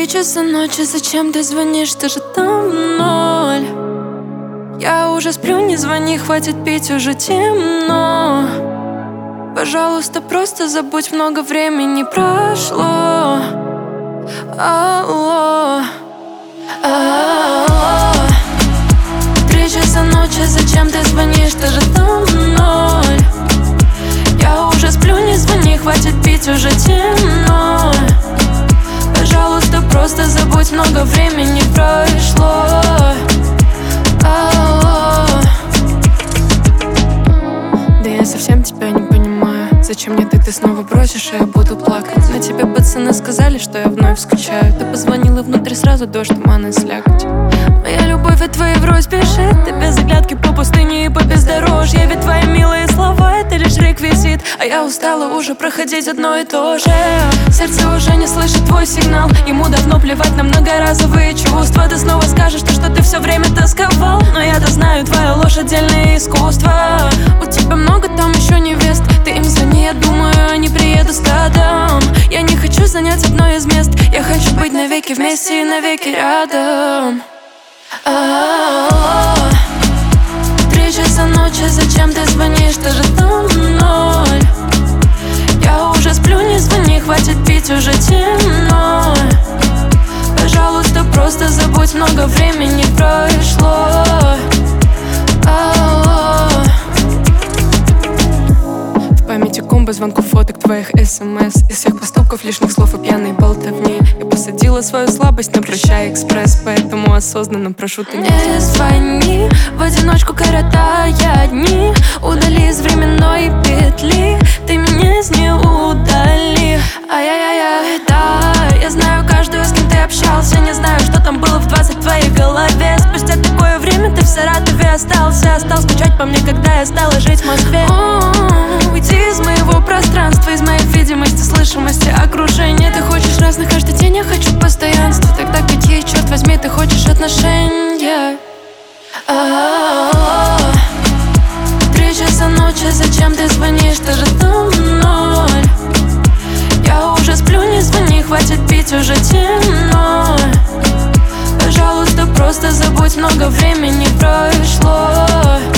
3 часа ночи, зачем ты звонишь, ты же там в ноль. Я уже сплю, не звони, хватит пить, уже темно. Пожалуйста, просто забудь, много времени прошло. Алло, алло. 3 часа ночи, зачем ты звонишь, ты же там в ноль. Я уже сплю, не звони, хватит пить, уже темно. Пожалуйста, просто забудь, много времени прошло. Алло. Да я совсем тебя не понимаю. Зачем мне ты снова бросишь, и я буду плакать? На тебе пацаны сказали, что я вновь скучаю. Ты позвонила внутри, сразу дождь, туман и слякоть. Моя любовь от твоей врозь бежит. Ты без оглядки по пустыне и по бездорожью. Ведь твои милые слова — это лишь реквизит. А я устала уже проходить одно и то же. Сердце уже не слышит твой сигнал. Ему давно плевать на многоразовые чувства. Ты снова скажешь то, что ты все время тосковал. Но я-то знаю, твоя ложь — отдельное искусство. У тебя много там еще невест. Ты им звони, я думаю, они приедут стадом. Я не хочу занять одно из мест. Я хочу быть навеки вместе и навеки рядом. Алло. 3 часа ночи, зачем ты звонишь, ты же там в ноль. Я уже сплю, не звони, хватит пить, уже темно. Пожалуйста, просто забудь, много времени прошло. Алло. В памяти комбо звонков, фоток твоих смс. Из всех поступков, лишних слов и пьяной болтовни. Я посадила свою слабость на прощай экспресс. Поэтому осознанно прошу, ты не звони, в одиночку коротая дни. Удали из временной петли, ты меня из нее удали. Ай-яй-яй, да, я знаю каждую, с кем ты общался. Не знаю, что там было в 20 в твоей голове. Спустя такое время ты в Саратове остался. Стал скучать по мне, когда я стала жить в Москве. Уйди из моего пространства, из моей видимости, слышимости, окружения. Ты хочешь разных каждый день, я хочу постоянства. Тогда какие, черт возьми, ты хочешь отношения? Алло. 3 часа ночи, зачем ты звонишь, ты же там в ноль. Я уже сплю, не звони, хватит пить, уже темно. Пожалуйста, просто забудь, много времени прошло.